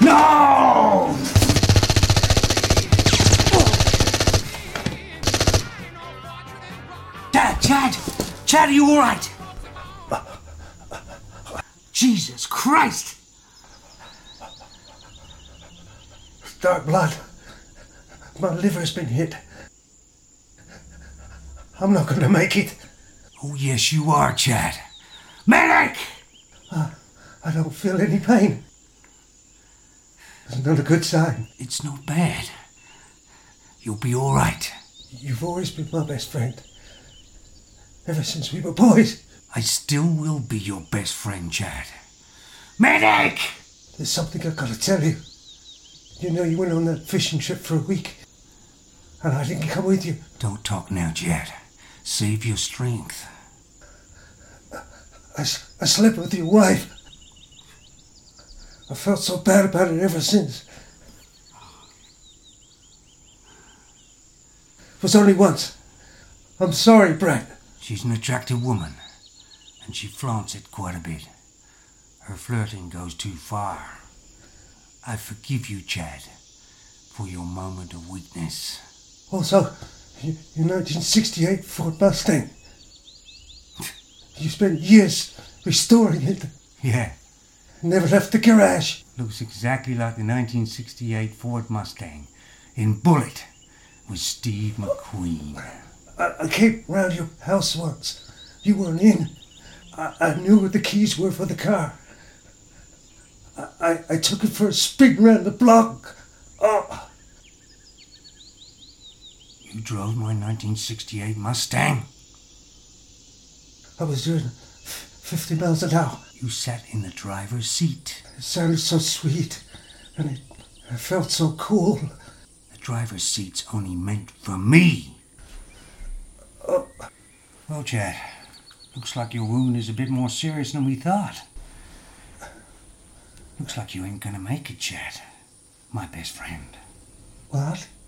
No! Chad, are you all right? Jesus Christ! Dark blood. My liver's been hit. I'm not going to make it. Oh, yes, you are, Chad. Medic! I don't feel any pain. It's not a good sign. It's not bad. You'll be all right. You've always been my best friend. Ever since we were boys. I still will be your best friend, Chad. Medic! There's something I've got to tell you. You know you went on that fishing trip for a week. And I didn't come with you. Don't talk now, Chad. Save your strength. I slept with your wife. I felt so bad about it ever since. It was only once. I'm sorry, Brad. She's an attractive woman, and she flaunts it quite a bit. Her flirting goes too far. I forgive you, Chad, for your moment of weakness. Also, your 1968 Ford Mustang. You spent years restoring it. Yeah. Never left the garage. Looks exactly like the 1968 Ford Mustang in Bullet with Steve McQueen. I came round your house once. You weren't in. I knew what the keys were for the car. I took it for a spin round the block. Oh. You drove my 1968 Mustang? I was doing 50 miles an hour. You sat in the driver's seat. It sounded so sweet, and it felt so cool. The driver's seat's only meant for me. Oh. Well, Chad, looks like your wound is a bit more serious than we thought. Looks like you ain't gonna make it, Chad. My best friend. What?